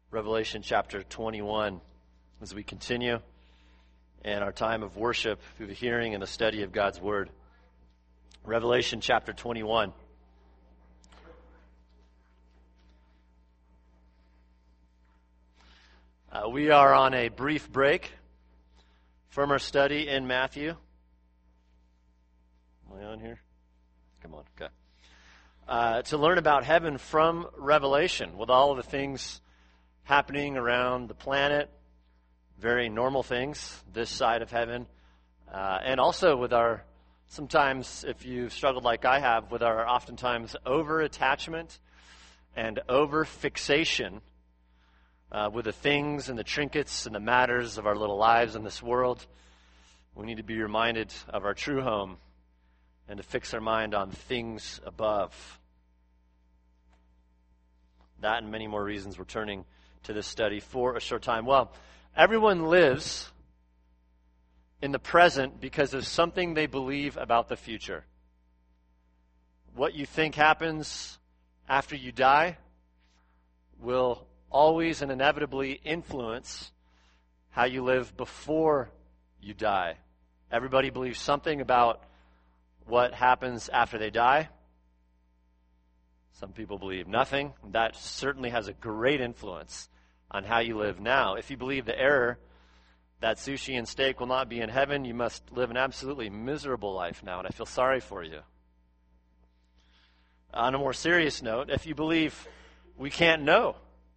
Revelation chapter 21 as we continue in our time of worship through the hearing and the study of God's Word. Revelation chapter 21. We are on a brief break from our study in Matthew. Am I on here? Come on, okay. To learn about heaven from Revelation, with all of the things happening around the planet, very normal things this side of heaven, and also with our, sometimes if you've struggled like I have, with our oftentimes over-attachment and over-fixation with the things and the trinkets and the matters of our little lives in this world. We need to be reminded of our true home and to fix our mind on things above. That and many more reasons we're turning to this study for a short time. Well, everyone lives in the present because of something they believe about the future. What you think happens after you die will always and inevitably influence how you live before you die. Everybody believes something about what happens after they die. Some people believe nothing. That certainly has a great influence on how you live now. If you believe the error that sushi and steak will not be in heaven, you must live an absolutely miserable life now, and I feel sorry for you. On a more serious note, if you believe we can't know,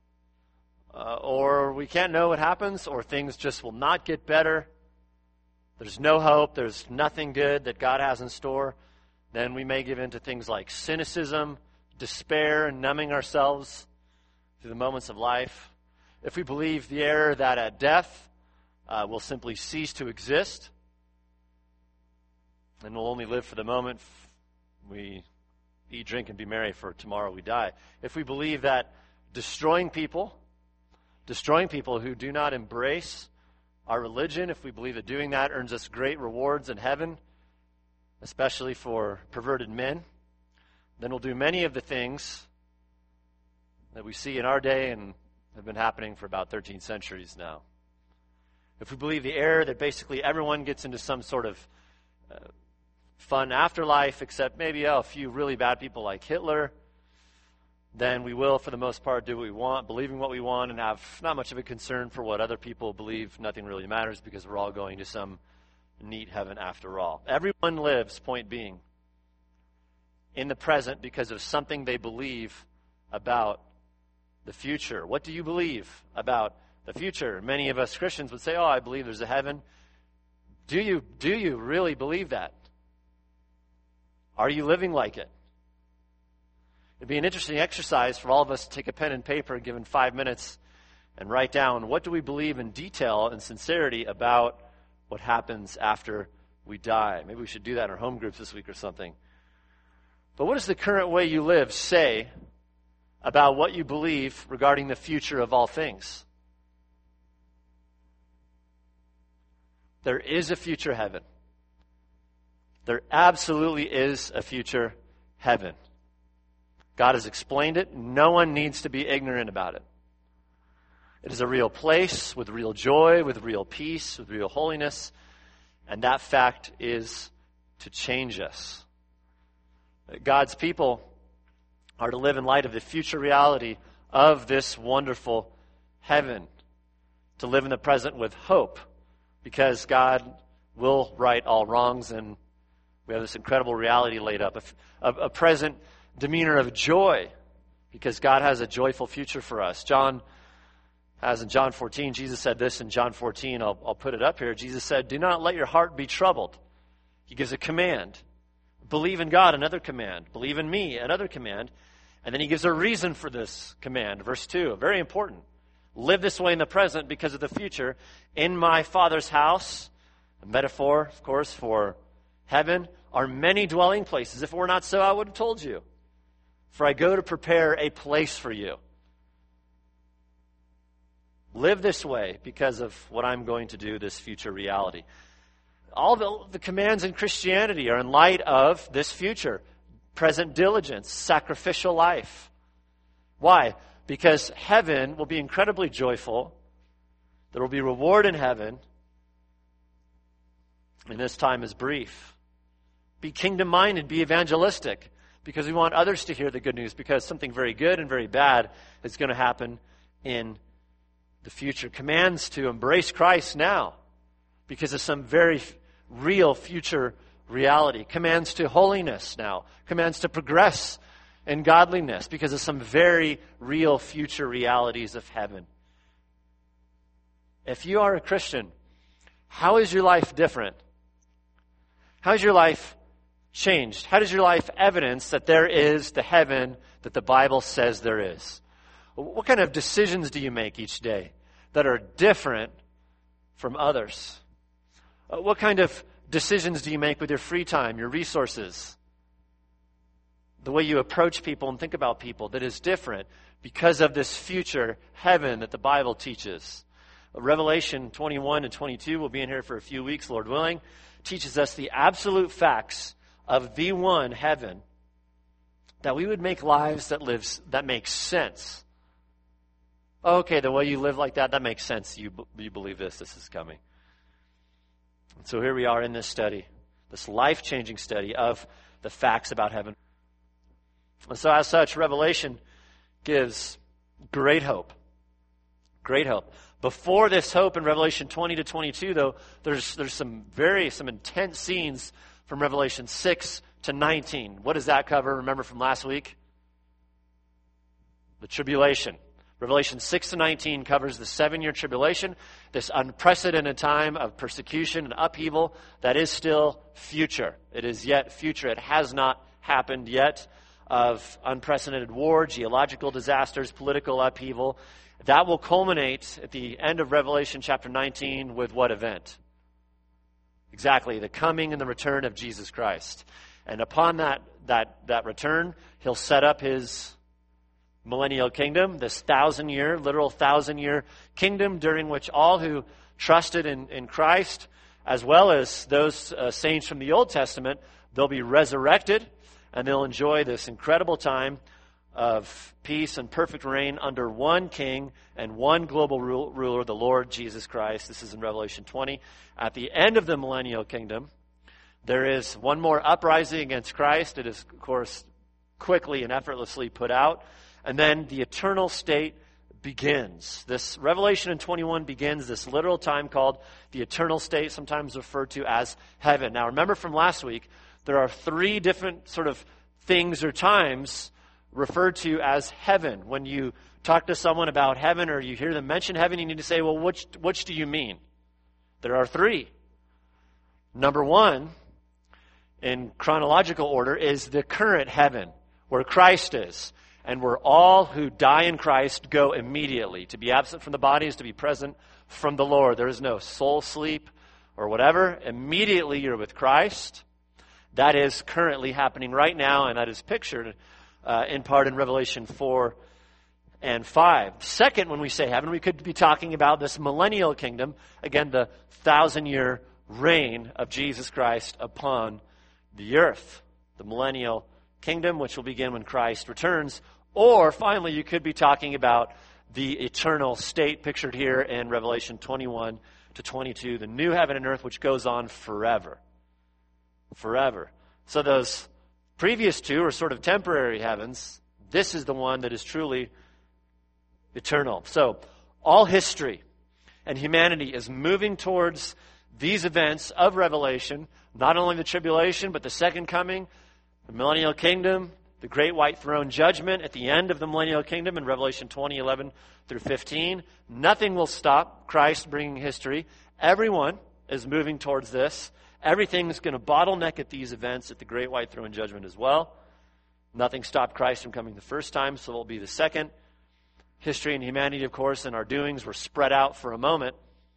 or we can't know what happens, or things just will not get better, there's no hope, there's nothing good that God has in store, then we may give in to things like cynicism, despair, and numbing ourselves through the moments of life. If we believe the error that at death we'll simply cease to exist, and we'll only live for the moment we eat, drink, and be merry, for tomorrow we die. If we believe that destroying people who do not embrace our religion, if we believe that doing that earns us great rewards in heaven, especially for perverted men, then we'll do many of the things that we see in our day and have been happening for about 13 centuries now. If we believe the error that basically everyone gets into some sort of fun afterlife, except maybe a few really bad people like Hitler, then we will, for the most part, do what we want, believing what we want, and have not much of a concern for what other people believe. Nothing really matters because we're all going to some neat heaven after all. Everyone lives, point being, in the present because of something they believe about the future. What do you believe about the future? Many of us Christians would say, I believe there's a heaven. Do you really believe that? Are you living like it? It'd be an interesting exercise for all of us to take a pen and paper given 5 minutes and write down, what do we believe in detail and sincerity about what happens after we die? Maybe we should do that in our home groups this week or something. But what does the current way you live say about what you believe regarding the future of all things? There is a future heaven. There absolutely is a future heaven. God has explained it. No one needs to be ignorant about it. It is a real place with real joy, with real peace, with real holiness, and that fact is to change us. God's people are to live in light of the future reality of this wonderful heaven, to live in the present with hope, because God will right all wrongs, and we have this incredible reality laid up, a present demeanor of joy, because God has a joyful future for us. John has in John 14, Jesus said this in John 14, I'll put it up here. Jesus said, do not let your heart be troubled. He gives a command. Believe in God, another command. Believe in me, another command. And then he gives a reason for this command. Verse 2, very important. Live this way in the present because of the future. In my Father's house, a metaphor, of course, for heaven, are many dwelling places. If it were not so, I would have told you. For I go to prepare a place for you. Live this way because of what I'm going to do, this future reality. All the commands in Christianity are in light of this future. Present diligence, sacrificial life. Why? Because heaven will be incredibly joyful. There will be reward in heaven. And this time is brief. Be kingdom-minded, be evangelistic, because we want others to hear the good news, because something very good and very bad is going to happen in the future. Commands to embrace Christ now, because of some very real future reality. Commands to holiness now. Commands to progress in godliness, because of some very real future realities of heaven. If you are a Christian, how is your life different? How is your life changed? How does your life evidence that there is the heaven that the Bible says there is? What kind of decisions do you make each day that are different from others? What kind of decisions do you make with your free time, your resources? The way you approach people and think about people that is different because of this future heaven that the Bible teaches. Revelation 21 and 22, we'll be in here for a few weeks, Lord willing, teaches us the absolute facts of the one heaven, that we would make lives that make sense. Okay, the way you live like that makes sense. You believe this is coming. And so here we are in this study, this life-changing study of the facts about heaven. And so as such, Revelation gives great hope. Great hope. Before this hope in Revelation 20 to 22, though, there's some intense scenes from Revelation 6 to 19. What does that cover? Remember from last week? The tribulation. Revelation 6 to 19 covers the 7-year tribulation, this unprecedented time of persecution and upheaval that is still future. It is yet future. It has not happened yet, of unprecedented war, geological disasters, political upheaval. That will culminate at the end of Revelation chapter 19 with what event? Exactly, the coming and the return of Jesus Christ. And upon that return, he'll set up his millennial kingdom, this literal 1,000-year kingdom during which all who trusted in Christ, as well as those saints from the Old Testament, they'll be resurrected and they'll enjoy this incredible time of peace and perfect reign under one king and one global ruler, the Lord Jesus Christ. This is in Revelation 20. At the end of the millennial kingdom, there is one more uprising against Christ. It is, of course, quickly and effortlessly put out. And then the eternal state begins. This Revelation in 21 begins this literal time called the eternal state, sometimes referred to as heaven. Now, remember from last week, there are 3 different sort of things or times referred to as heaven. When you talk to someone about heaven or you hear them mention heaven, you need to say, well, which do you mean? There are 3. Number 1, in chronological order, is the current heaven, where Christ is, and where all who die in Christ go immediately. To be absent from the body is to be present from the Lord. There is no soul sleep or whatever. Immediately you're with Christ. That is currently happening right now, and that is pictured in part in Revelation 4 and 5. Second, when we say heaven, we could be talking about this millennial kingdom, again, the 1,000-year reign of Jesus Christ upon the earth. The millennial kingdom, which will begin when Christ returns. Or, finally, you could be talking about the eternal state pictured here in Revelation 21 to 22, the new heaven and earth, which goes on forever. Forever. So those previous 2 are sort of temporary heavens. This is the one that is truly eternal. So all history and humanity is moving towards these events of Revelation, not only the tribulation, but the second coming, the millennial kingdom, the great white throne judgment at the end of the millennial kingdom in Revelation 20:11 through 15. Nothing will stop Christ bringing history. Everyone is moving towards this. Everything is going to bottleneck at these events at the great white throne judgment as well. Nothing stopped Christ from coming the first time, so it will be the second. History and humanity, of course, and our doings were spread out for a moment.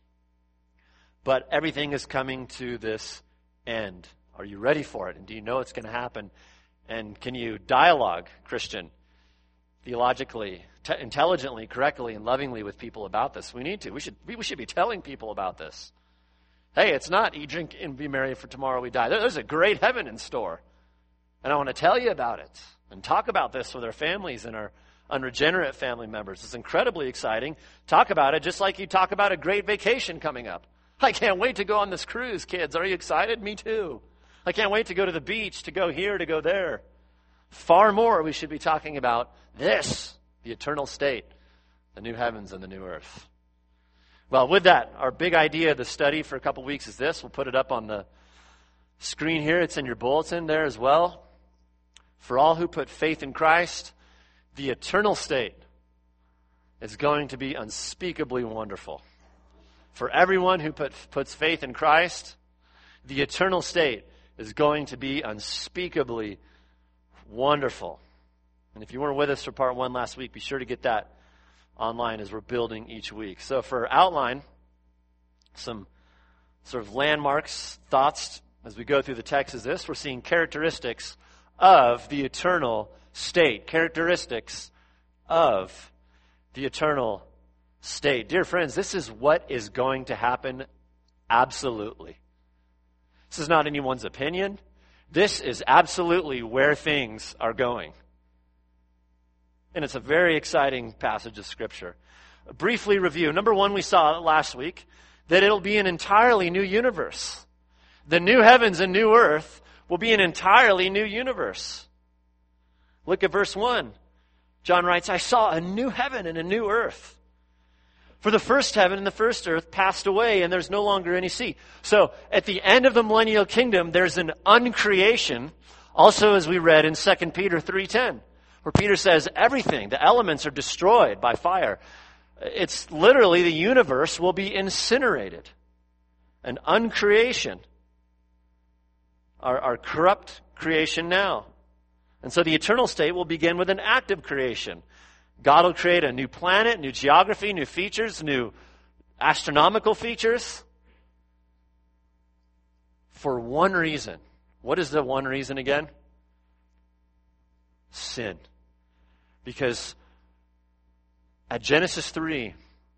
But everything is coming to this end. Are you ready for it? And do you know it's going to happen? And can you dialogue, Christian, theologically, intelligently, correctly, and lovingly with people about this? We need to. We should be telling people about this. Hey, it's not eat, drink, and be merry, for tomorrow we die. There's a great heaven in store. And I want to tell you about it and talk about this with our families and our unregenerate family members. It's incredibly exciting. Talk about it just like you talk about a great vacation coming up. I can't wait to go on this cruise, kids. Are you excited? Me too. I can't wait to go to the beach, to go here, to go there. Far more we should be talking about this, the eternal state, the new heavens and the new earth. Well, with that, our big idea of the study for a couple weeks is this. We'll put it up on the screen here. It's in your bulletin there as well. For all who put faith in Christ, the eternal state is going to be unspeakably wonderful. For everyone who puts faith in Christ, the eternal state is going to be unspeakably wonderful. And if you weren't with us for part 1 last week, be sure to get that online as we're building each week. So for outline, some sort of landmarks, thoughts as we go through the text is this. We're seeing characteristics of the eternal state. Characteristics of the eternal state. Dear friends, this is what is going to happen absolutely. This is not anyone's opinion. This is absolutely where things are going. And it's a very exciting passage of Scripture. Briefly review. Number 1, we saw last week that it'll be an entirely new universe. The new heavens and new earth will be an entirely new universe. Look at verse 1. John writes, I saw a new heaven and a new earth. For the first heaven and the first earth passed away, and there's no longer any sea. So at the end of the millennial kingdom, there's an uncreation, also as we read in 2 Peter 3:10, where Peter says everything, the elements are destroyed by fire. It's literally the universe will be incinerated. An uncreation. Our corrupt creation now. And so the eternal state will begin with an active creation. God will create a new planet, new geography, new features, new astronomical features. For one reason. What is the one reason again? Sin. Because at Genesis 3,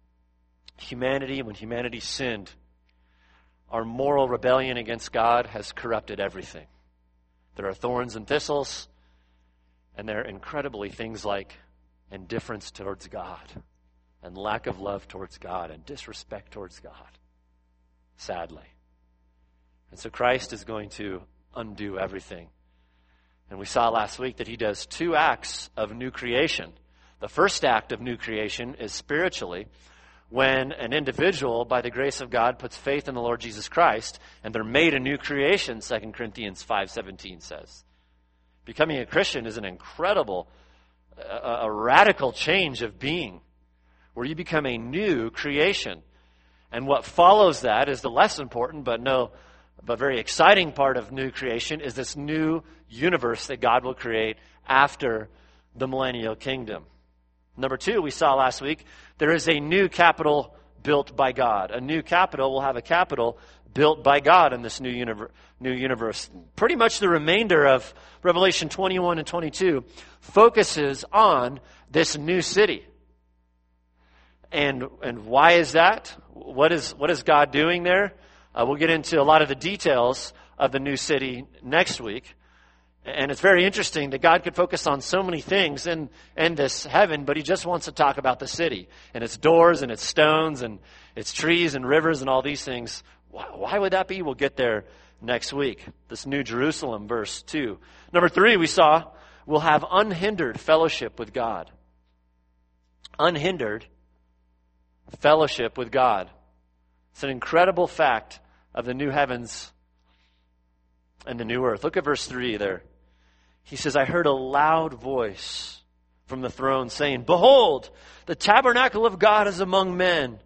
when humanity sinned, our moral rebellion against God has corrupted everything. There are thorns and thistles, and there are incredibly things like indifference towards God, and lack of love towards God, and disrespect towards God, sadly. And so Christ is going to undo everything. And we saw last week that he does 2 acts of new creation. The first act of new creation is spiritually, when an individual, by the grace of God, puts faith in the Lord Jesus Christ, and they're made a new creation, 2 Corinthians 5:17 says. Becoming a Christian is an incredible, a radical change of being, where you become a new creation. And what follows that is the less important, but very exciting part of new creation is this new universe that God will create after the millennial kingdom. Number 2, we saw last week, there is a new capital built by God. A new capital will have a capital built by God in this new universe. Pretty much the remainder of Revelation 21 and 22 focuses on this new city. And why is that? What is God doing there? We'll get into a lot of the details of the new city next week. And it's very interesting that God could focus on so many things in this heaven, but he just wants to talk about the city and its doors and its stones and its trees and rivers and all these things. Why would that be? We'll get there next week. This new Jerusalem, verse 2. Number 3, we saw we'll have unhindered fellowship with God. Unhindered fellowship with God. It's an incredible fact of the new heavens and the new earth. Look at verse 3 there. He says, I heard a loud voice from the throne saying, Behold, the tabernacle of God is among men,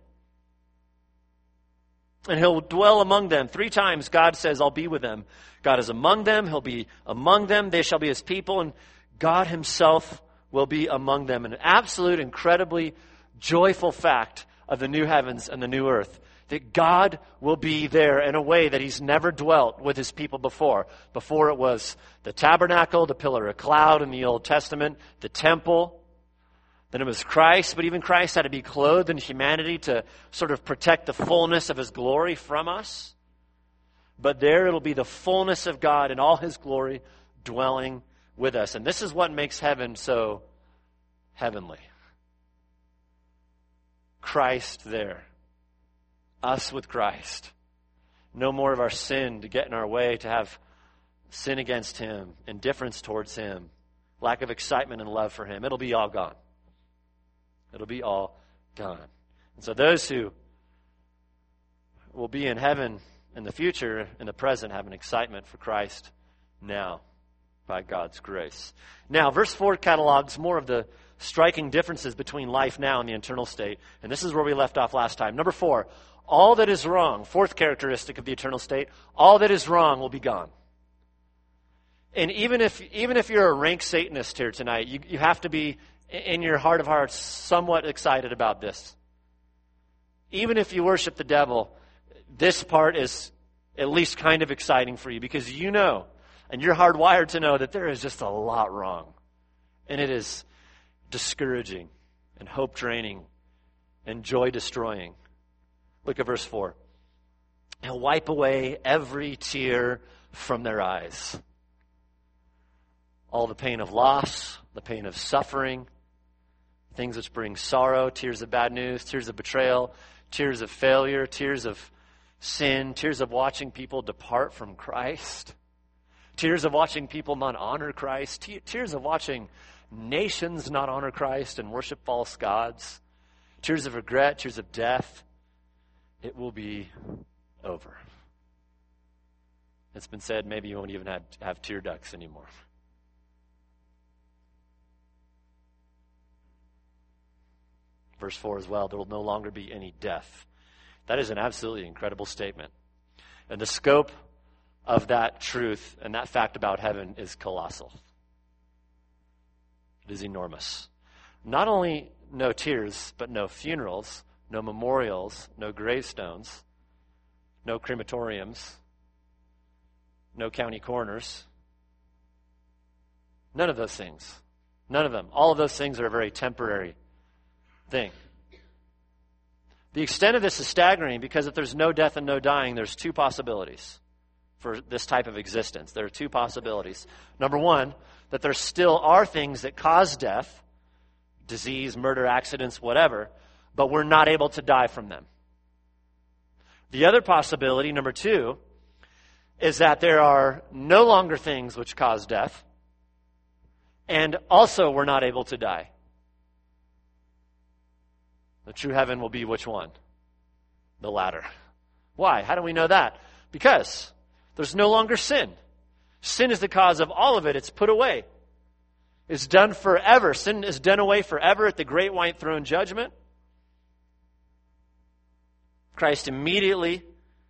and he'll dwell among them. 3 times God says, I'll be with them. God is among them. He'll be among them. They shall be his people, and God himself will be among them. An absolute, incredibly joyful fact of the new heavens and the new earth. That God will be there in a way that he's never dwelt with his people before. Before it was the tabernacle, the pillar of cloud in the Old Testament, the temple. Then it was Christ, but even Christ had to be clothed in humanity to sort of protect the fullness of his glory from us. But there it'll be the fullness of God in all his glory dwelling with us. And this is what makes heaven so heavenly. Christ there. Us with Christ. No more of our sin to get in our way, to have sin against Him, indifference towards Him, lack of excitement and love for Him. It'll be all gone. It'll be all gone. And so those who will be in heaven in the future, in the present, have an excitement for Christ now by God's grace. Now, verse 4 catalogs more of the striking differences between life now and the eternal state. And this is where we left off last time. Number 4, all that is wrong, fourth characteristic of the eternal state, all that is wrong will be gone. And even if you're a rank Satanist here tonight, you have to be, in your heart of hearts, somewhat excited about this. Even if you worship the devil, this part is at least kind of exciting for you, because you know, and you're hardwired to know, that there is just a lot wrong. And it is discouraging and hope draining and joy destroying. Look at verse 4. He'll wipe away every tear from their eyes. All the pain of loss, the pain of suffering, things which bring sorrow, tears of bad news, tears of betrayal, tears of failure, tears of sin, tears of watching people depart from Christ, tears of watching people not honor Christ, tears of watching nations not honor Christ and worship false gods, tears of regret, tears of death. It will be over. It's been said maybe you won't even have tear ducts anymore. Verse 4 as well, there will no longer be any death. That is an absolutely incredible statement. And the scope of that truth and that fact about heaven is colossal. It is enormous. Not only no tears, but no funerals, no memorials, no gravestones, no crematoriums, no county coroners. None of those things. None of them. All of those things are a very temporary thing. The extent of this is staggering, because if there's no death and no dying, there's two possibilities for this type of existence. There are two possibilities. Number one, that there still are things that cause death, disease, murder, accidents, whatever, but we're not able to die from them. The other possibility, number two, is that there are no longer things which cause death, and also we're not able to die. The true heaven will be which one? The latter. Why? How do we know that? Because there's no longer sin. Sin is the cause of all of it. It's put away. It's done forever. Sin is done away forever at the great white throne judgment. Christ immediately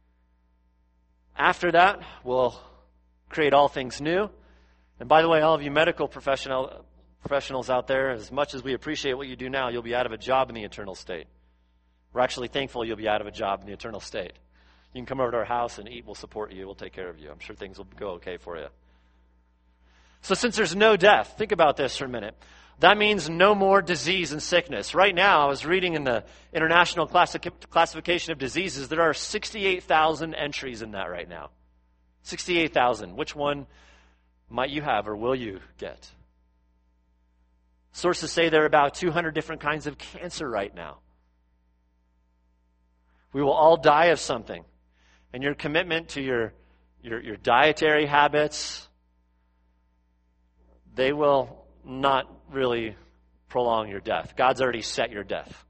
after that will create all things new. And by the way, all of you medical professionals out there, as much as we appreciate what you do now, you'll be out of a job in the eternal state. We're actually thankful you'll be out of a job in the eternal state. You can come over to our house and eat. We'll support you. We'll take care of you. I'm sure things will go okay for you. So since there's no death, think about this for a minute. That means no more disease and sickness. Right now, I was reading in the International Classification of Diseases, there are 68,000 entries in that right now. 68,000. Which one might you have or will you get? Sources say there are about 200 different kinds of cancer right now. We will all die of something. And your commitment to your dietary habits, they will not really prolong your death. God's already set your death.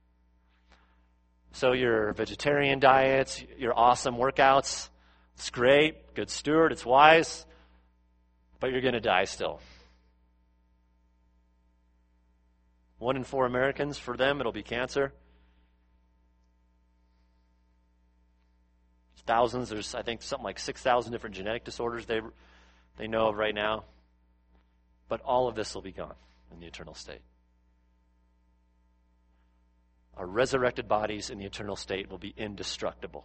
So your vegetarian diets, your awesome workouts, it's great, good steward, it's wise, but you're going to die still. 1 in 4 Americans, for them, it'll be cancer. Thousands, there's, I think, something like 6,000 different genetic disorders they know of right now. But all of this will be gone in the eternal state. Our resurrected bodies in the eternal state will be indestructible.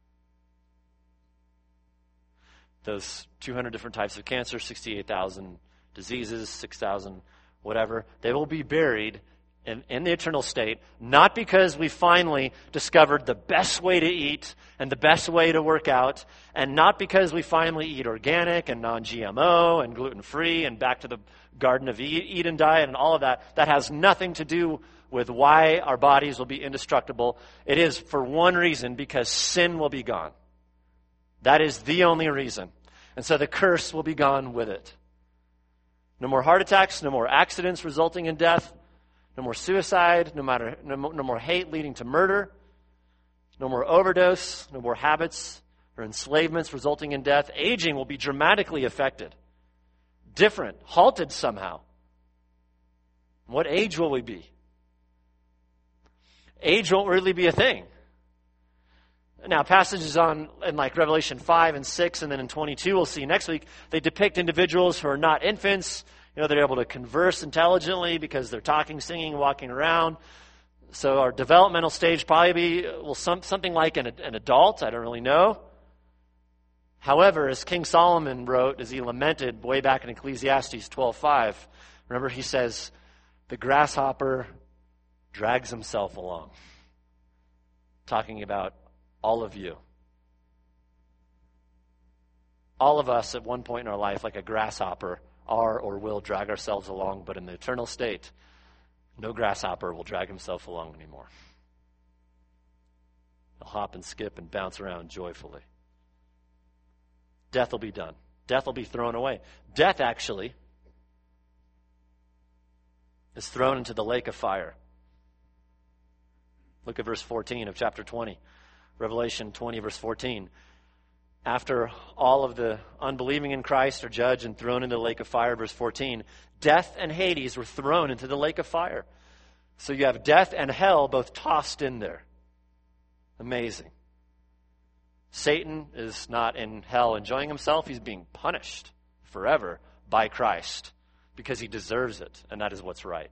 Those 200 different types of cancer, 68,000 diseases, 6,000 whatever, they will be buried in the eternal state, not because we finally discovered the best way to eat and the best way to work out, and not because we finally eat organic and non-GMO and gluten-free and back to the Garden of Eden diet and all of that. That has nothing to do with why our bodies will be indestructible. It is for one reason, because sin will be gone. That is the only reason. And so the curse will be gone with it. No more heart attacks, no more accidents resulting in death, no more suicide, no more hate leading to murder, no more overdose, no more habits or enslavements resulting in death. Aging will be dramatically affected, different, halted somehow. What age will we be? Age won't really be a thing. Now, passages in like Revelation 5 and 6 and then in 22 we'll see next week, they depict individuals who are not infants. They're able to converse intelligently because they're talking, singing, walking around. So our developmental stage probably will something like an adult. I don't really know. However, as King Solomon wrote, as he lamented way back in Ecclesiastes 12:5, remember he says, the grasshopper drags himself along. Talking about all of you. All of us at one point in our life, like a grasshopper, are or will drag ourselves along, but in the eternal state, no grasshopper will drag himself along anymore. He'll hop and skip and bounce around joyfully. Death will be done. Death will be thrown away. Death, actually, is thrown into the lake of fire. Look at verse 14 of chapter 20. Revelation 20, verse 14. After all of the unbelieving in Christ are judged and thrown into the lake of fire, verse 14, death and Hades were thrown into the lake of fire. So you have death and hell both tossed in there. Amazing. Satan is not in hell enjoying himself. He's being punished forever by Christ because he deserves it, and that is what's right.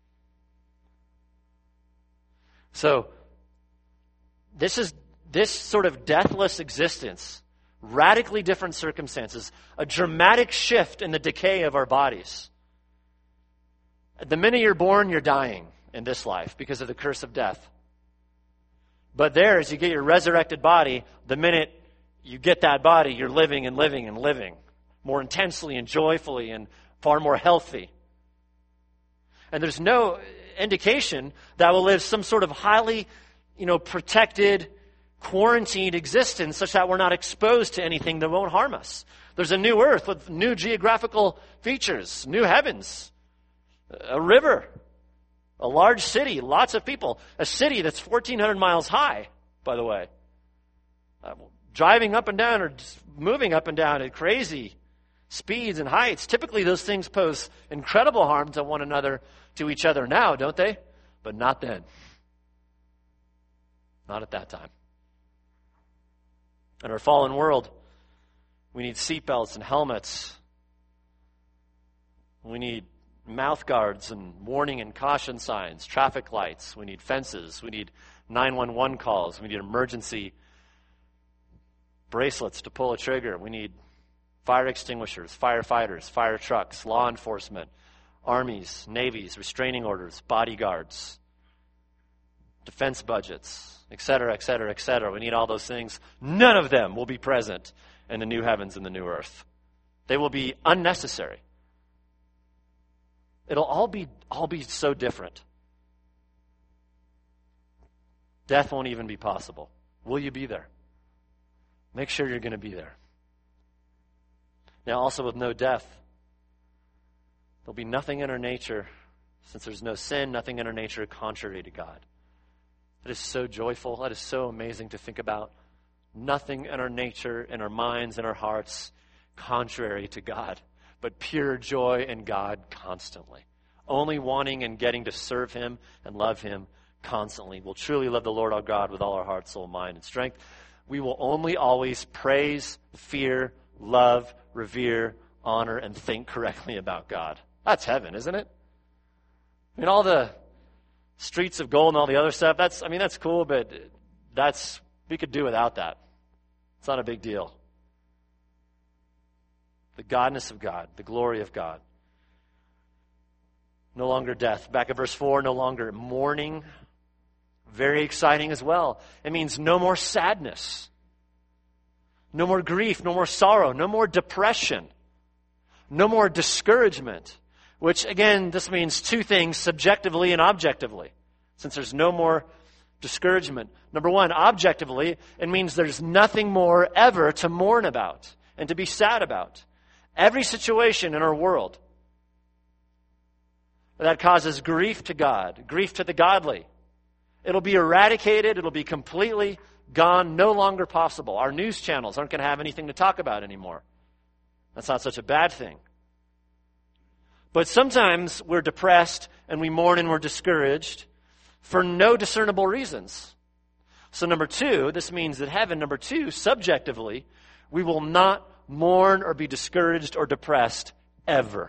So this sort of deathless existence, radically different circumstances, a dramatic shift in the decay of our bodies. The minute you're born, you're dying in this life because of the curse of death. But there, as you get your resurrected body, the minute you get that body, you're living and living and living more intensely and joyfully and far more healthy. And there's no indication that we'll live some sort of highly, protected, quarantined existence such that we're not exposed to anything that won't harm us. There's a new earth with new geographical features, new heavens, a river, a large city, lots of people, a city that's 1,400 miles high, by the way. Driving up and down or just moving up and down at crazy speeds and heights. Typically those things pose incredible harm to one another, to each other now, don't they? But not then. Not at that time. In our fallen world, we need seatbelts and helmets. We need mouth guards and warning and caution signs, traffic lights. We need fences. We need 911 calls. We need emergency bracelets to pull a trigger. We need fire extinguishers, firefighters, fire trucks, law enforcement, armies, navies, restraining orders, bodyguards, defense budgets, etc., etc., etc. We need all those things. None of them will be present in the new heavens and the new earth. They will be unnecessary. It'll all be so different. Death won't even be possible. Will you be there? Make sure you're going to be there. Now, also with no death, there'll be nothing in our nature, since there's no sin, nothing in our nature contrary to God. That is so joyful. That is so amazing to think about. Nothing in our nature, in our minds, in our hearts, contrary to God, but pure joy in God constantly. Only wanting and getting to serve Him and love Him constantly. We'll truly love the Lord our God with all our heart, soul, mind, and strength. We will only always praise, fear, love, revere, honor, and think correctly about God. That's heaven, isn't it? I mean, all the streets of gold and all the other stuff, that's cool, but we could do without that. It's not a big deal. The godness of God, the glory of God. No longer death. Back at verse 4, no longer mourning. Very exciting as well. It means no more sadness. No more grief, no more sorrow, no more depression. No more discouragement. Which, again, this means two things, subjectively and objectively. Since there's no more discouragement. Number one, objectively, it means there's nothing more ever to mourn about and to be sad about. Every situation in our world that causes grief to God, grief to the godly, it'll be eradicated, it'll be completely gone, no longer possible. Our news channels aren't going to have anything to talk about anymore. That's not such a bad thing. But sometimes we're depressed and we mourn and we're discouraged for no discernible reasons. So number two, this means that heaven, number two, subjectively, we will not mourn or be discouraged or depressed ever.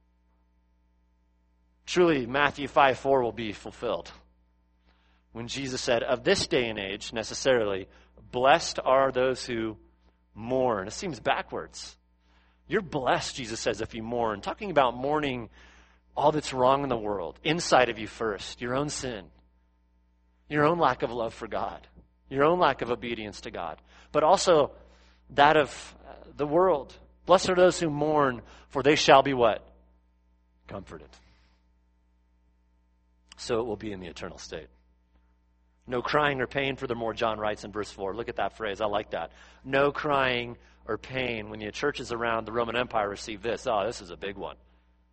Truly, Matthew 5:4 will be fulfilled. When Jesus said, of this day and age, necessarily, blessed are those who mourn. It seems backwards. You're blessed, Jesus says, if you mourn. Talking about mourning all that's wrong in the world, inside of you first, your own sin, your own lack of love for God, your own lack of obedience to God, but also that of the world. Blessed are those who mourn, for they shall be what? Comforted. So it will be in the eternal state. No crying or pain, furthermore, John writes in verse 4. Look at that phrase. I like that. No crying or pain. When the churches around the Roman Empire received this, oh, this is a big one.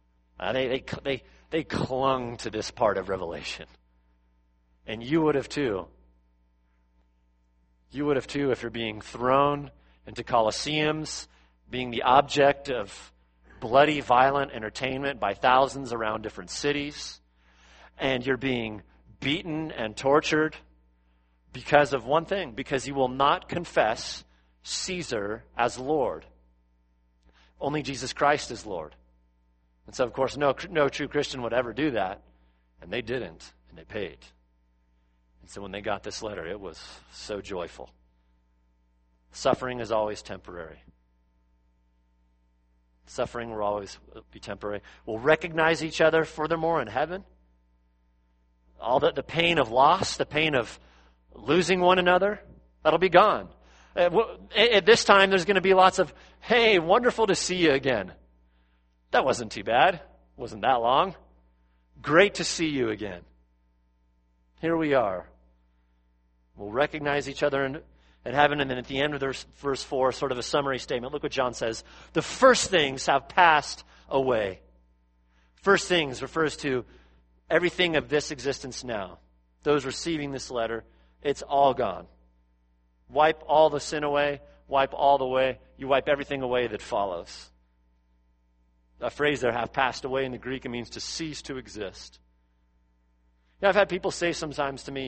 They clung to this part of Revelation. And you would have too. You would have too if you're being thrown into Colosseums, being the object of bloody, violent entertainment by thousands around different cities, and you're being beaten and tortured because of one thing, because you will not confess Caesar as Lord. Only Jesus Christ is Lord. And so, of course, no true Christian would ever do that, and they didn't, and they paid. And so when they got this letter, it was so joyful. Suffering is always temporary. Suffering will always be temporary. We'll recognize each other furthermore in heaven. All the pain of loss, the pain of losing one another, that'll be gone. At this time, there's going to be lots of, hey, wonderful to see you again. That wasn't too bad. Wasn't that long. Great to see you again. Here we are. We'll recognize each other in heaven, and then at the end of verse 4, sort of a summary statement. Look what John says. The first things have passed away. First things refers to everything of this existence now. Those receiving this letter, it's all gone. Wipe all the sin away. Wipe all the way. You wipe everything away that follows. A phrase there, have passed away, in the Greek, it means to cease to exist. You know, I've had people say sometimes to me,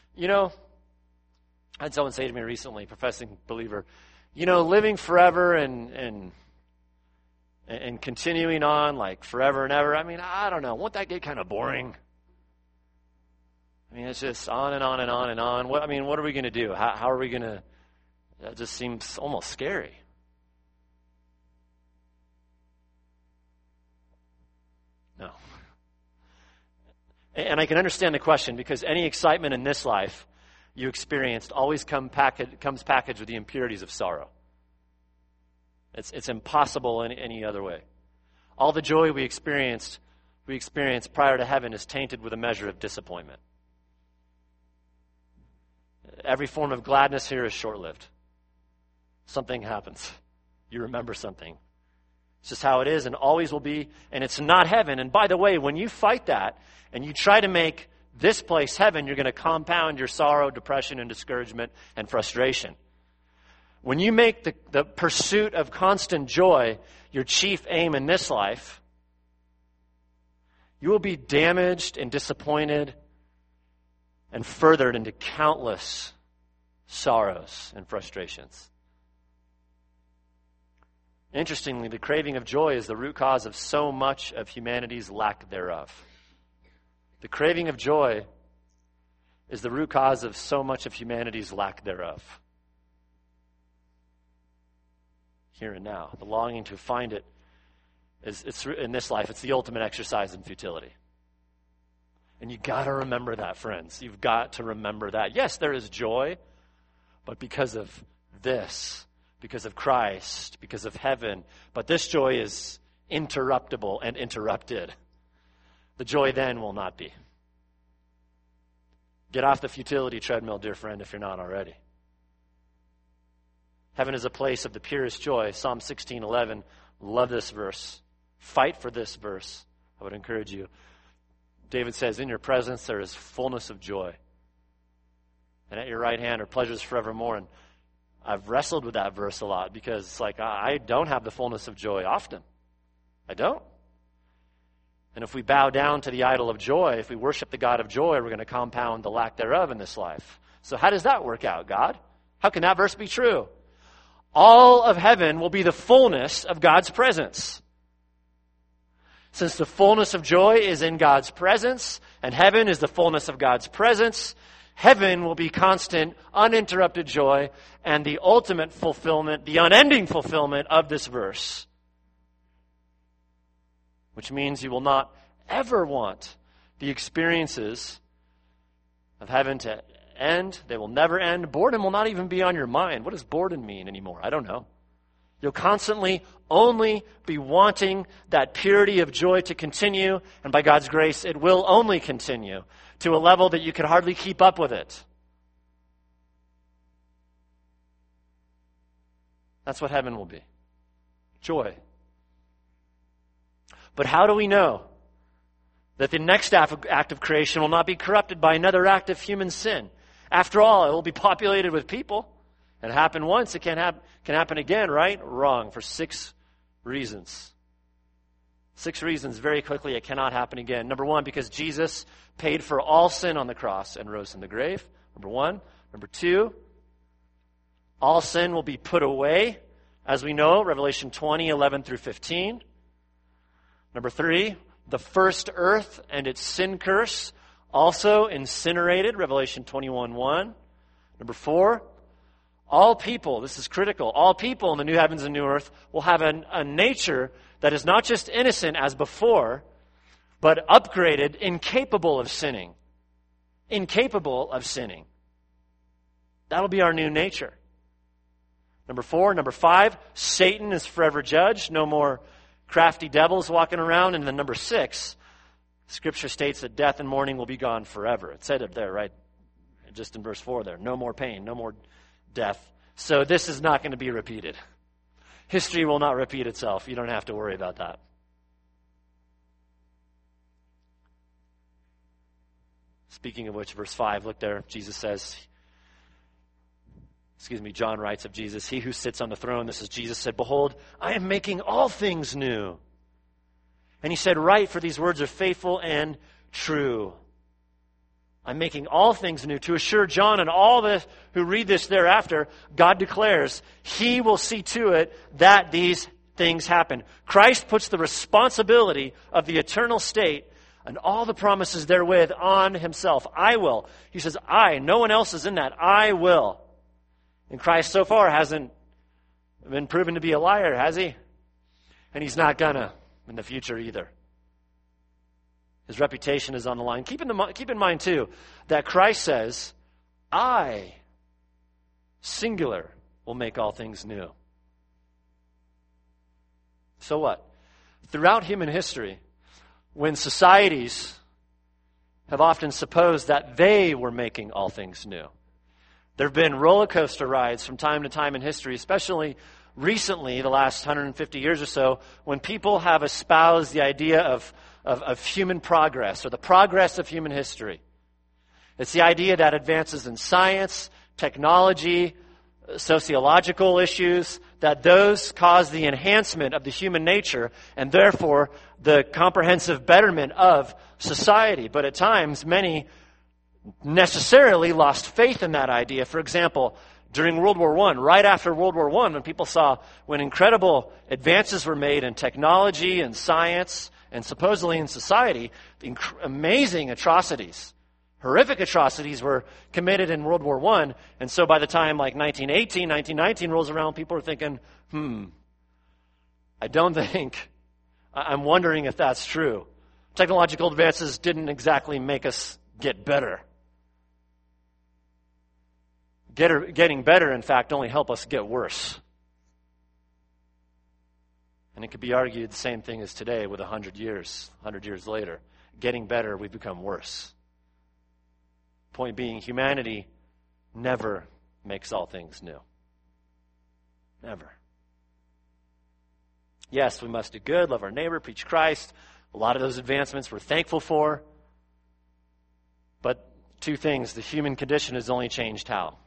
I had someone say to me recently, professing believer, living forever and continuing on like forever and ever, I don't know. Won't that get kind of boring? It's just on and on and on and on. What are we going to do? How are we going to... That just seems almost scary. No. And I can understand the question, because any excitement in this life you experienced always comes packaged with the impurities of sorrow. It's impossible in any other way. All the joy we experienced prior to heaven is tainted with a measure of disappointment. Every form of gladness here is short-lived. Something happens. You remember something. It's just how it is and always will be, and it's not heaven. And by the way, when you fight that and you try to make this place heaven, you're going to compound your sorrow, depression, and discouragement and frustration. When you make the pursuit of constant joy your chief aim in this life, you will be damaged and disappointed and furthered into countless sorrows and frustrations. Interestingly, the craving of joy is the root cause of so much of humanity's lack thereof. The craving of joy is the root cause of so much of humanity's lack thereof. Here and now. The longing to find it it's in this life, it's the ultimate exercise in futility. And you got to remember that, friends. You've got to remember that. Yes, there is joy, but because of this, because of Christ, because of heaven. But this joy is interruptible and interrupted. The joy then will not be. Get off the futility treadmill, dear friend, if you're not already. Heaven is a place of the purest joy. Psalm 16:11. Love this verse. Fight for this verse. I would encourage you. David says, in your presence there is fullness of joy. And at your right hand are pleasures forevermore. And I've wrestled with that verse a lot because it's like I don't have the fullness of joy often. I don't. And if we bow down to the idol of joy, if we worship the God of joy, we're going to compound the lack thereof in this life. So how does that work out, God? How can that verse be true? All of heaven will be the fullness of God's presence. Since the fullness of joy is in God's presence, and heaven is the fullness of God's presence, heaven will be constant, uninterrupted joy, and the ultimate fulfillment, the unending fulfillment of this verse. Which means you will not ever want the experiences of heaven to end. They will never end. Boredom will not even be on your mind. What does boredom mean anymore? I don't know. You'll constantly only be wanting that purity of joy to continue, and by God's grace, it will only continue to a level that you can hardly keep up with it. That's what heaven will be. Joy. But how do we know that the next act of creation will not be corrupted by another act of human sin? After all, it will be populated with people. It happened once, it can happen again, right? Wrong, for 6 reasons. 6 reasons, very quickly, it cannot happen again. Number 1, because Jesus paid for all sin on the cross and rose from the grave. Number 1. Number 2, all sin will be put away, as we know, Revelation 20:11 through 15. Number 3, the first earth and its sin curse also incinerated, Revelation 21:1. Number 4, all people, this is critical, all people in the new heavens and new earth will have a nature that is not just innocent as before, but upgraded, incapable of sinning. Incapable of sinning. That'll be our new nature. Number 4, number 5, Satan is forever judged. No more crafty devils walking around. And then number 6, Scripture states that death and mourning will be gone forever. It said it there, right? Just in verse 4 there. No more pain, no more death. So this is not going to be repeated. History will not repeat itself. You don't have to worry about that. Speaking of which, verse 5, look there. Jesus says, John writes of Jesus, he who sits on the throne, this is Jesus, said, behold, I am making all things new. And he said, write, for these words are faithful and true. I'm making all things new. To assure John and all who read this thereafter, God declares he will see to it that these things happen. Christ puts the responsibility of the eternal state and all the promises therewith on himself. I will. He says, no one else is in that. I will. And Christ so far hasn't been proven to be a liar, has he? And he's not gonna in the future either. His reputation is on the line. Keep in mind, too, that Christ says, I, singular, will make all things new. So what? Throughout human history, when societies have often supposed that they were making all things new, there have been roller coaster rides from time to time in history, especially recently, the last 150 years or so, when people have espoused the idea of human progress or the progress of human history. It's the idea that advances in science, technology, sociological issues, that those cause the enhancement of the human nature and therefore the comprehensive betterment of society. But at times, many necessarily lost faith in that idea. For example, during World War I, right after World War I, when people saw when incredible advances were made in technology and science and supposedly in society, amazing atrocities, horrific atrocities were committed in World War I. And so by the time like 1918, 1919 rolls around, people are thinking, I'm wondering if that's true. Technological advances didn't exactly make us get better. Getting better, in fact, only help us get worse. And it could be argued the same thing as today with 100 years later. Getting better, we become worse. Point being, humanity never makes all things new. Never. Yes, we must do good, love our neighbor, preach Christ. A lot of those advancements we're thankful for. But two things, the human condition has only changed how?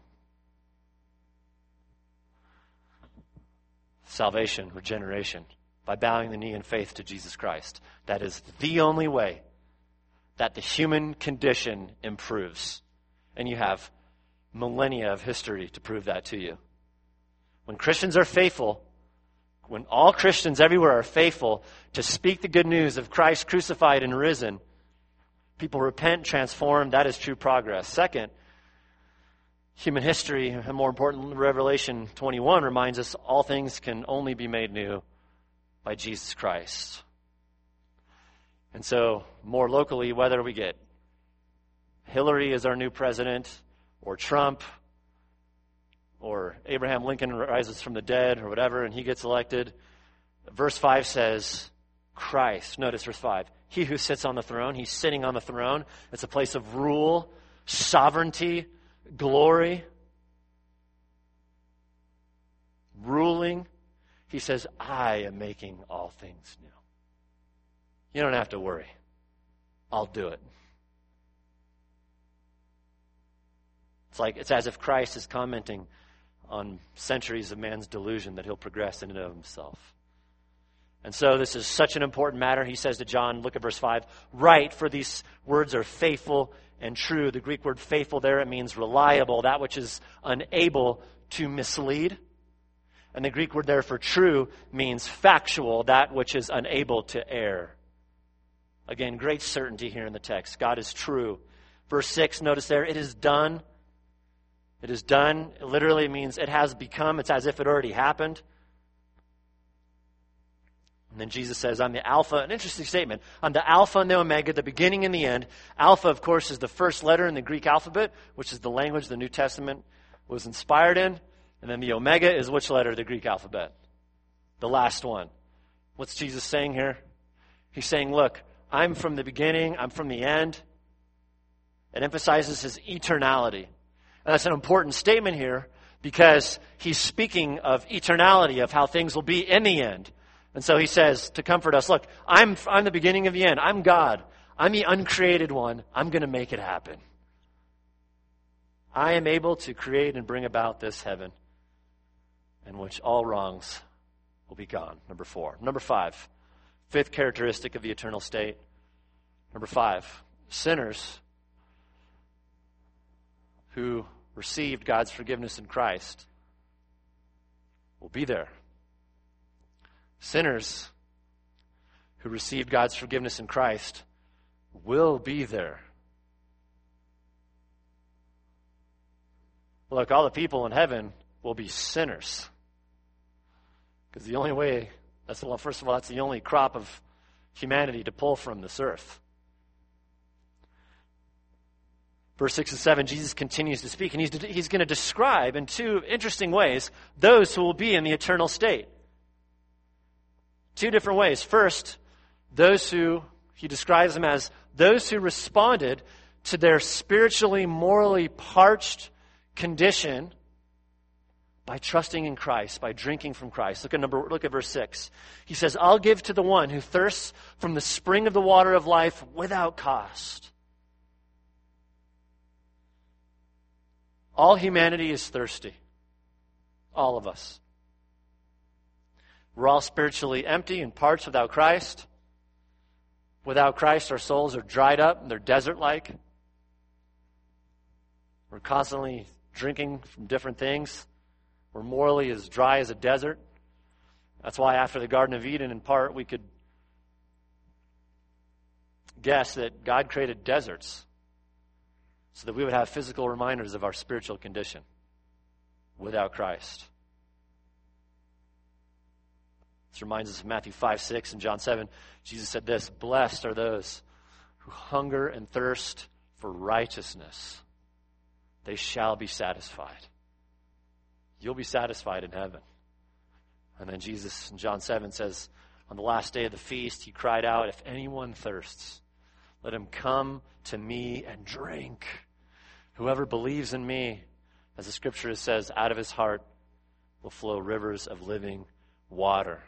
Salvation, regeneration, by bowing the knee in faith to Jesus Christ. That is the only way that the human condition improves. And you have millennia of history to prove that to you. When Christians are faithful, when all Christians everywhere are faithful to speak the good news of Christ crucified and risen, people repent, transform, that is true progress. Second, human history, and more important, Revelation 21 reminds us all things can only be made new by Jesus Christ. And so, more locally, whether we get Hillary as our new president, or Trump, or Abraham Lincoln rises from the dead, or whatever, and he gets elected, verse 5 says, Christ. Notice verse 5. He who sits on the throne, he's sitting on the throne. It's a place of rule, sovereignty, glory, ruling. He says, I am making all things new. You don't have to worry. I'll do it. It's as if Christ is commenting on centuries of man's delusion that he'll progress in and of himself. And so this is such an important matter. He says to John, look at verse 5, write, for these words are faithful and true. The Greek word faithful there, it means reliable, that which is unable to mislead. And the Greek word there for true means factual, that which is unable to err. Again, great certainty here in the text. God is true. Verse 6, notice there, it is done. It is done. It literally means it has become. It's as if it already happened. And then Jesus says, I'm the Alpha. An interesting statement. I'm the Alpha and the Omega, the beginning and the end. Alpha, of course, is the first letter in the Greek alphabet, which is the language the New Testament was inspired in. And then the Omega is which letter of the Greek alphabet? The last one. What's Jesus saying here? He's saying, look, I'm from the beginning. I'm from the end. It emphasizes his eternality. And that's an important statement here because he's speaking of eternality, of how things will be in the end. And so he says to comfort us, look, I'm the beginning of the end. I'm God. I'm the uncreated one. I'm going to make it happen. I am able to create and bring about this heaven in which all wrongs will be gone. Number 4. Number 5, fifth characteristic of the eternal state. Number 5, sinners who received God's forgiveness in Christ will be there. Sinners who received God's forgiveness in Christ will be there. Look, all the people in heaven will be sinners. Because the only way, first of all, that's the only crop of humanity to pull from this earth. Verse 6 and 7, Jesus continues to speak, and he's going to describe in two interesting ways those who will be in the eternal state. Two different ways. First, those who, he describes them as those who responded to their spiritually, morally parched condition by trusting in Christ, by drinking from Christ. Look at verse 6. He says, I'll give to the one who thirsts from the spring of the water of life without cost. All humanity is thirsty. All of us. We're all spiritually empty and parched without Christ. Without Christ, our souls are dried up and they're desert-like. We're constantly drinking from different things. We're morally as dry as a desert. That's why after the Garden of Eden, in part, we could guess that God created deserts so that we would have physical reminders of our spiritual condition without Christ. This reminds us of Matthew 5:6 and John 7. Jesus said this, "Blessed are those who hunger and thirst for righteousness. They shall be satisfied." You'll be satisfied in heaven. And then Jesus in John 7 says, on the last day of the feast, he cried out, "If anyone thirsts, let him come to me and drink. Whoever believes in me," as the scripture says, "out of his heart will flow rivers of living water."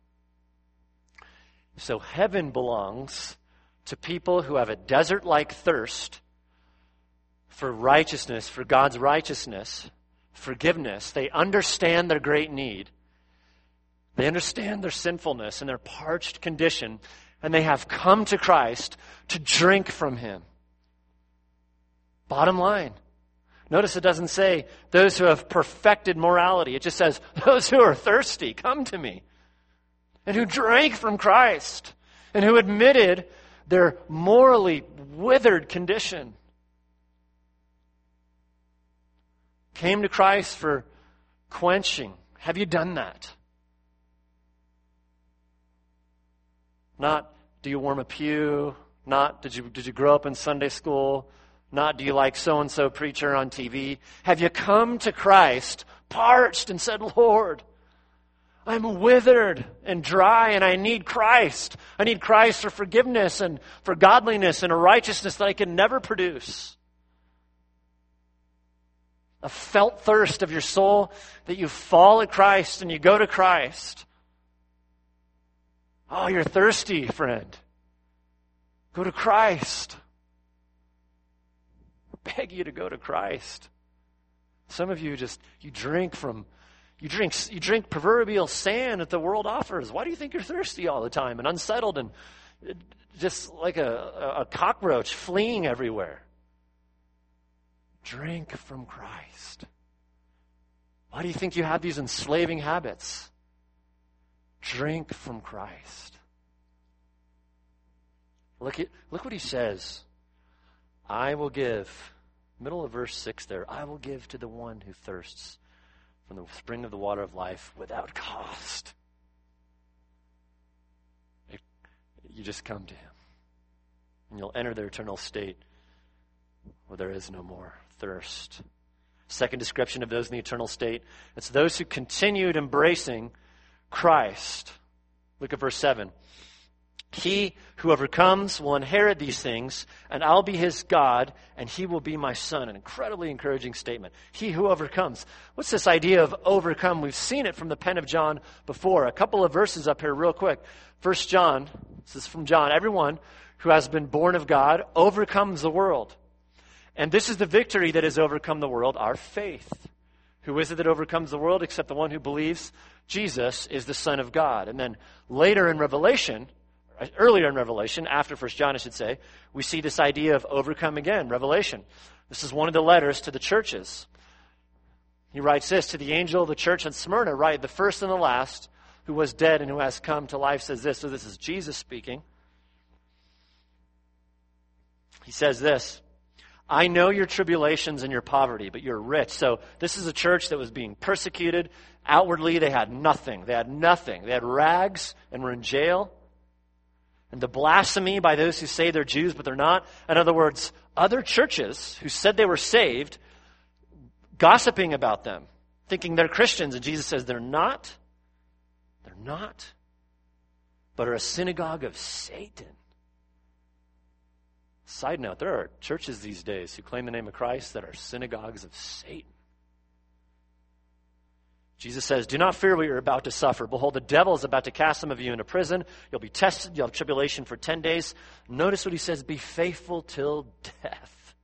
So heaven belongs to people who have a desert-like thirst for righteousness, for God's righteousness, forgiveness. They understand their great need. They understand their sinfulness and their parched condition, and they have come to Christ to drink from him. Bottom line. Notice it doesn't say those who have perfected morality. It just says those who are thirsty, come to me. And who drank from Christ. And who admitted their morally withered condition. Came to Christ for quenching. Have you done that? Not, do you warm a pew? Not, did you grow up in Sunday school? Not, do you like so-and-so preacher on TV? Have you come to Christ, parched, and said, "Lord, I'm withered and dry, and I need Christ. I need Christ for forgiveness and for godliness and a righteousness that I can never produce." A felt thirst of your soul that you fall at Christ and you go to Christ. Oh, you're thirsty, friend. Go to Christ. I beg you to go to Christ. Some of you you drink proverbial sand that the world offers. Why do you think you're thirsty all the time and unsettled and just like a cockroach fleeing everywhere? Drink from Christ. Why do you think you have these enslaving habits? Drink from Christ. Look what he says. I will give, middle of verse 6 there, I will give to the one who thirsts from the spring of the water of life without cost. You just come to him. And you'll enter the eternal state where there is no more thirst. Second description of those in the eternal state, it's those who continued embracing Christ. Look at verse 7. He who overcomes will inherit these things, and I'll be his God, and he will be my son. An incredibly encouraging statement. He who overcomes. What's this idea of overcome? We've seen it from the pen of John before. A couple of verses up here real quick. 1 John, this is from John. Everyone who has been born of God overcomes the world. And this is the victory that has overcome the world, our faith. Who is it that overcomes the world except the one who believes Jesus is the Son of God? And then later in Revelation, earlier in Revelation, after 1 John I should say, we see this idea of overcome again, Revelation. This is one of the letters to the churches. He writes this, to the angel of the church in Smyrna, write, the first and the last, who was dead and who has come to life, says this. So this is Jesus speaking. He says this, I know your tribulations and your poverty, but you're rich. So this is a church that was being persecuted. Outwardly, they had nothing. They had nothing. They had rags and were in jail. And the blasphemy by those who say they're Jews, but they're not. In other words, other churches who said they were saved, gossiping about them, thinking they're Christians. And Jesus says they're not. They're not. But are a synagogue of Satan. Side note, there are churches these days who claim the name of Christ that are synagogues of Satan. Jesus says, do not fear what you're about to suffer. Behold, the devil is about to cast some of you into prison. You'll be tested. You'll have tribulation for 10 days. Notice what he says, be faithful till death.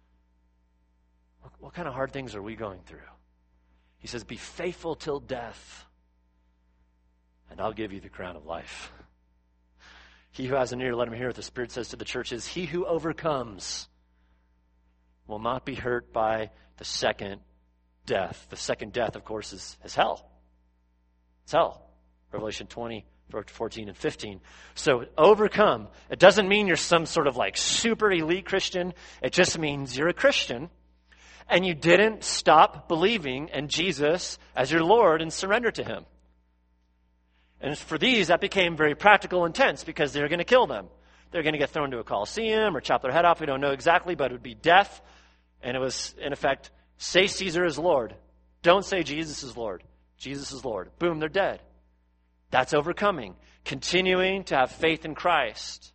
What kind of hard things are we going through? He says, be faithful till death, and I'll give you the crown of life. He who has an ear, let him hear what the Spirit says to the churches. He who overcomes will not be hurt by the second death. The second death, of course, is hell. It's hell. Revelation 20, 14, and 15. So overcome, it doesn't mean you're some sort of like super elite Christian. It just means you're a Christian and you didn't stop believing in Jesus as your Lord and surrender to him. And for these, that became very practical and tense because they're going to kill them. They're going to get thrown to a Colosseum or chop their head off. We don't know exactly, but it would be death. And it was, in effect, say Caesar is Lord. Don't say Jesus is Lord. Jesus is Lord. Boom, they're dead. That's overcoming. Continuing to have faith in Christ.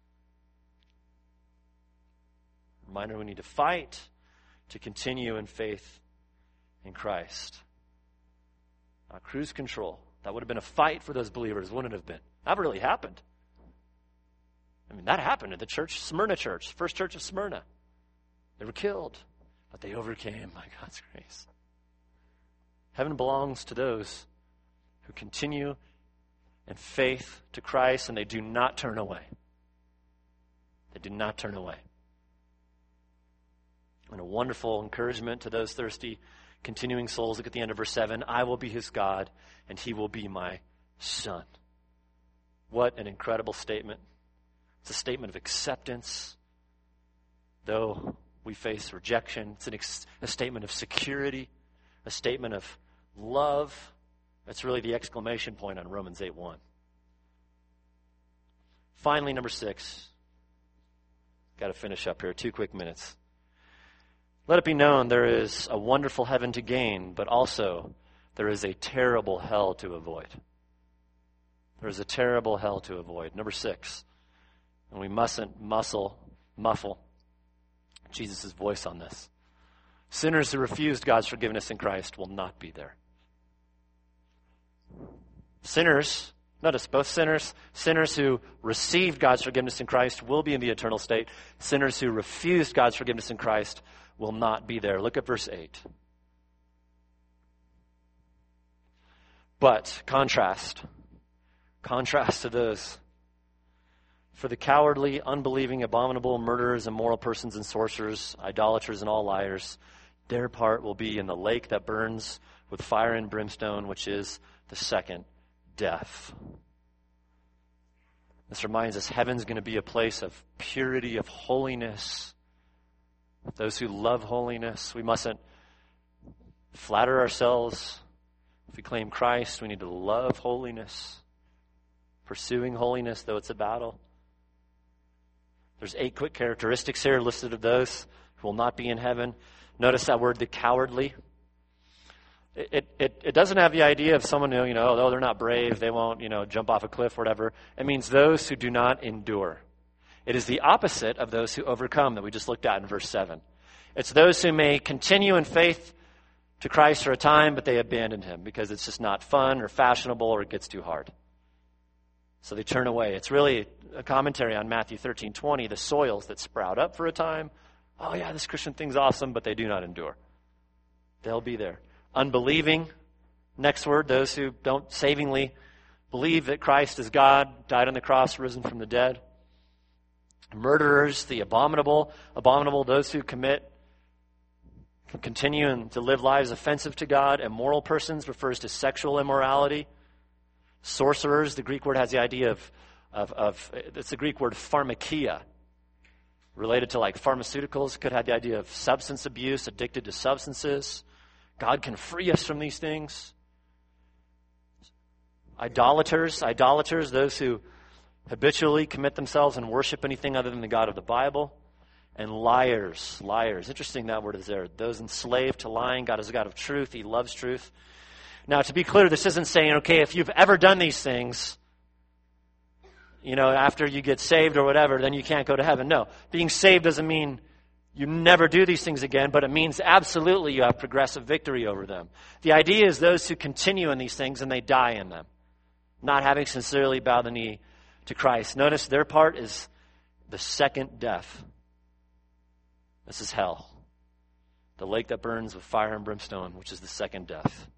Reminder, we need to fight to continue in faith in Christ. Not cruise control. That would have been a fight for those believers, wouldn't it have been? That really happened. I mean, that happened at the church, Smyrna church, first church of Smyrna. They were killed, but they overcame by God's grace. Heaven belongs to those who continue in faith to Christ and they do not turn away. They do not turn away. And a wonderful encouragement to those thirsty, continuing souls. Look at the end of verse 7. I will be his God, and he will be my son. What an incredible statement. It's a statement of acceptance. Though we face rejection, it's a statement of security, a statement of love. That's really the exclamation point on Romans 8:1. Finally, number 6. Got to finish up here. 2 quick minutes. Let it be known there is a wonderful heaven to gain, but also there is a terrible hell to avoid. There is a terrible hell to avoid. Number 6. And we mustn't muffle Jesus' voice on this. Sinners who refused God's forgiveness in Christ will not be there. Sinners, notice both sinners who received God's forgiveness in Christ will be in the eternal state. Sinners who refused God's forgiveness in Christ will not be there. Look at verse 8. But, contrast to those. For the cowardly, unbelieving, abominable, murderers, immoral persons and sorcerers, idolaters and all liars, their part will be in the lake that burns with fire and brimstone, which is the second death. This reminds us heaven's going to be a place of purity, of holiness. Those who love holiness, we mustn't flatter ourselves. If we claim Christ, we need to love holiness. Pursuing holiness, though it's a battle. There's 8 quick characteristics here listed of those who will not be in heaven. Notice that word, the cowardly. It doesn't have the idea of someone who, oh, they're not brave, they won't, jump off a cliff or whatever. It means those who do not endure. It is the opposite of those who overcome that we just looked at in verse 7. It's those who may continue in faith to Christ for a time, but they abandon him because it's just not fun or fashionable or it gets too hard. So they turn away. It's really a commentary on Matthew 13:20, the soils that sprout up for a time. Oh yeah, this Christian thing's awesome, but they do not endure. They'll be there. Unbelieving, next word, those who don't savingly believe that Christ is God, died on the cross, risen from the dead. Murderers, the abominable, those who continue and to live lives offensive to God. Immoral persons refers to sexual immorality. Sorcerers, the Greek word has the idea of it's the Greek word pharmakia, related to like pharmaceuticals, could have the idea of substance abuse, addicted to substances. God can free us from these things. Idolaters, those who habitually commit themselves and worship anything other than the God of the Bible. And liars. Interesting that word is there. Those enslaved to lying. God is a God of truth. He loves truth. Now, to be clear, this isn't saying, okay, if you've ever done these things, after you get saved or whatever, then you can't go to heaven. No, being saved doesn't mean you never do these things again, but it means absolutely you have progressive victory over them. The idea is those who continue in these things and they die in them, not having sincerely bowed the knee to Christ. Notice their part is the second death. This is hell. The lake that burns with fire and brimstone, which is the second death.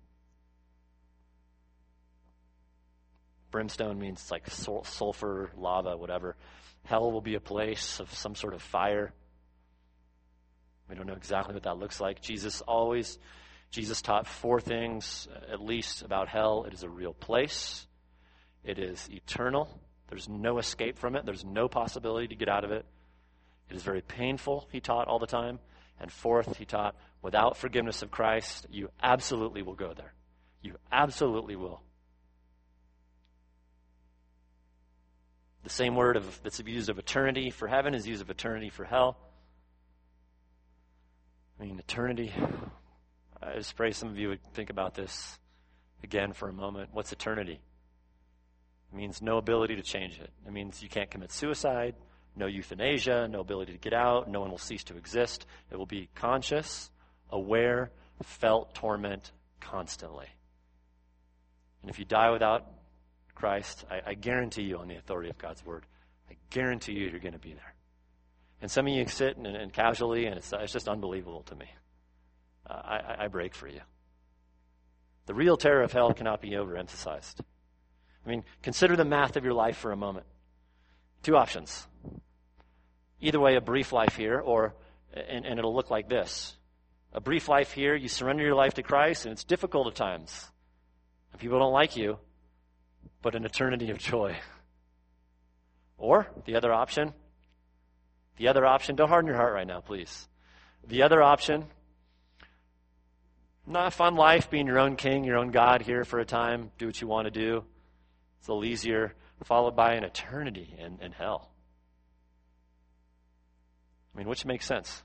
Brimstone means like sulfur, lava, whatever. Hell will be a place of some sort of fire. We don't know exactly what that looks like. Jesus taught 4 things, at least, about hell. It is a real place. It is eternal. There's no escape from it. There's no possibility to get out of it. It is very painful, he taught all the time. And 4th, he taught, without forgiveness of Christ, you absolutely will go there. You absolutely will. The same word that's used of eternity for heaven is used of eternity for hell. I mean, eternity. I just pray some of you would think about this again for a moment. What's eternity? It means no ability to change it. It means you can't commit suicide, no euthanasia, no ability to get out, no one will cease to exist. It will be conscious, aware, felt torment constantly. And if you die without Christ, I guarantee you on the authority of God's word, I guarantee you you're going to be there. And some of you sit and casually, and it's just unbelievable to me. I break for you. The real terror of hell cannot be overemphasized. I mean, consider the math of your life for a moment. Two options. Either way, a brief life here, and it'll look like this. A brief life here, you surrender your life to Christ, and it's difficult at times. And people don't like you, but an eternity of joy. Or, the other option, don't harden your heart right now, please. The other option, not a fun life, being your own king, your own God here for a time, do what you want to do. It's a little easier, followed by an eternity in hell. I mean, which makes sense?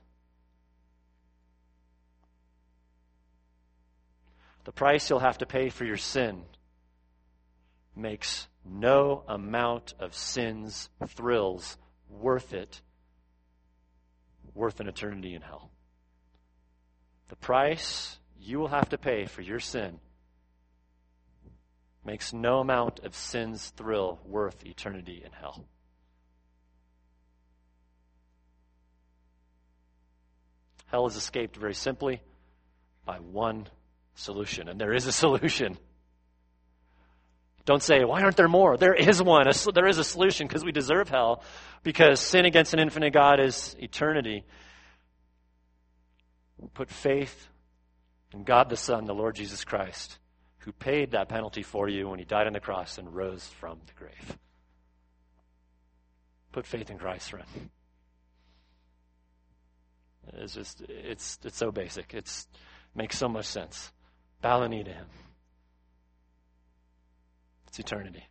The price you'll have to pay for your sin makes no amount of sin's thrills worth it, worth an eternity in hell. The price you will have to pay for your sin makes no amount of sin's thrill worth eternity in hell. Hell is escaped very simply by one solution, and there is a solution. Don't say, why aren't there more? There is one. There is a solution because we deserve hell, because sin against an infinite God is eternity. Put faith in God the Son, the Lord Jesus Christ, who paid that penalty for you when he died on the cross and rose from the grave. Put faith in Christ, friend. It's so basic. It makes so much sense. Bow the knee to him. It's eternity.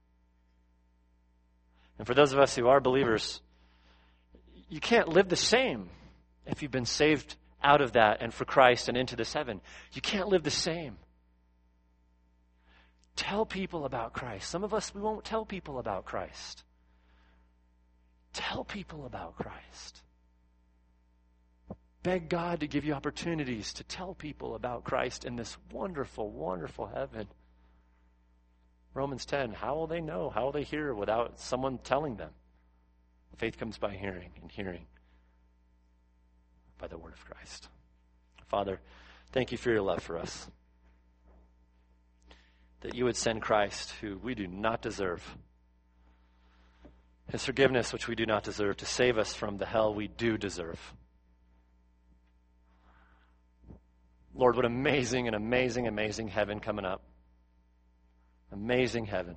And for those of us who are believers, you can't live the same if you've been saved out of that and for Christ and into this heaven. You can't live the same. Tell people about Christ. Some of us, we won't tell people about Christ. Tell people about Christ. Beg God to give you opportunities to tell people about Christ in this wonderful, wonderful heaven. Romans 10, how will they know? How will they hear without someone telling them? Faith comes by hearing, and hearing by the word of Christ. Father, thank you for your love for us. That you would send Christ, who we do not deserve, his forgiveness, which we do not deserve, to save us from the hell we do deserve. Lord, what amazing and amazing, amazing heaven coming up. Amazing heaven.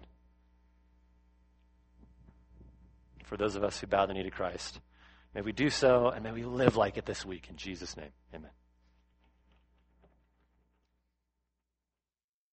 For those of us who bow the knee to Christ, may we do so, and may we live like it this week. In Jesus' name, amen.